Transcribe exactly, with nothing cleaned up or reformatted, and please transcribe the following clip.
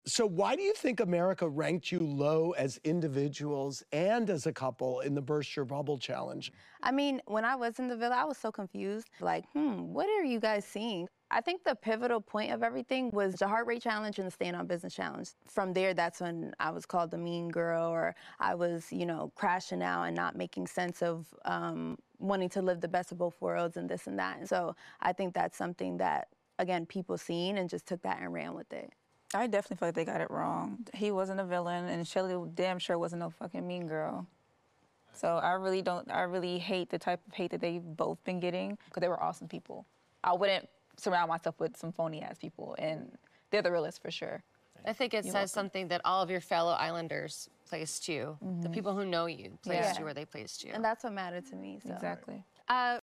So why do you think America ranked you low as individuals and as a couple in the Burst Your Bubble Challenge? I mean, when I was in the villa, I was so confused. Like, hmm, what are you guys seeing? I think the pivotal point of everything was the heart rate challenge and the staying on business challenge. From there, that's when I was called the mean girl, or I was, you know, crashing out and not making sense of um, wanting to live the best of both worlds and this and that. And so I think that's something that, again, people seen and just took that and ran with it. I definitely feel like they got it wrong. He wasn't a villain, and Shelly damn sure wasn't no fucking mean girl. So I really don't, I really hate the type of hate that they've both been getting, because they were awesome people. I wouldn't surround myself with some phony-ass people, and they're the realest for sure. I think it You're says welcome. something that all of your fellow Islanders placed you. Mm-hmm. The people who know you placed Yeah. you where they placed you. And that's what mattered to me. So. Exactly. Uh,